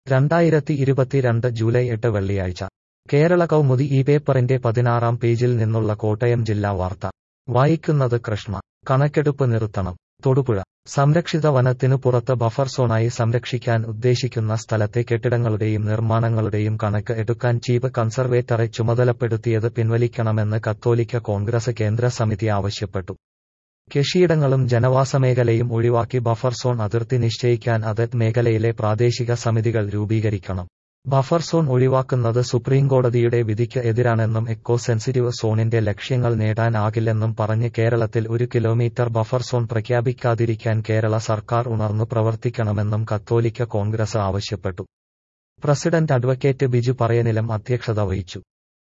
2022 July 8 വെള്ളിയാഴ്ച കേരള കൗമുദി ഈ പേപ്പറിന്റെ 16-ാം പേജിൽ നിന്നുള്ള കോട്ടയം ജില്ലാ വാർത്ത വായിക്കുന്നത് കൃഷ്ണ. കണക്കെടുപ്പ് നിർത്തണം. തൊടുപുഴ സംരക്ഷിത വനത്തിനു പുറത്ത് ബഫർ സോണായി സംരക്ഷിക്കാൻ ഉദ്ദേശിക്കുന്ന സ്ഥലത്തെ കെട്ടിടങ്ങളുടെയും നിർമ്മാണങ്ങളുടെയും കണക്ക് എടുക്കാൻ ചീഫ് കൺസർവേറ്ററെ ചുമതലപ്പെടുത്തിയത് പിൻവലിക്കണമെന്ന് കത്തോലിക്ക കോൺഗ്രസ് കേന്ദ്ര സമിതി ആവശ്യപ്പെട്ടു. കൃഷിയിടങ്ങളും ജനവാസമേഖലയും ഒഴിവാക്കി ബഫർ സോൺ അതിർത്തി നിശ്ചയിക്കാൻ അതത് മേഖലയിലെ പ്രാദേശിക സമിതികൾ രൂപീകരിക്കണം. ബഫർ സോൺ ഒഴിവാക്കുന്നത് സുപ്രീംകോടതിയുടെ വിധിക്ക് എതിരാണെന്നും എക്കോ സെൻസിറ്റീവ് സോണിന്റെ ലക്ഷ്യങ്ങൾ നേടാനാകില്ലെന്നും പറഞ്ഞ് കേരളത്തിൽ 1 കിലോമീറ്റർ ബഫർ സോൺ പ്രഖ്യാപിക്കാതിരിക്കാൻ കേരള സർക്കാർ ഉണർന്നു പ്രവർത്തിക്കണമെന്നും കത്തോലിക്ക കോൺഗ്രസ് ആവശ്യപ്പെട്ടു. പ്രസിഡന്റ് അഡ്വക്കേറ്റ് ബിജു പറയനിലം അധ്യക്ഷത വഹിച്ചു.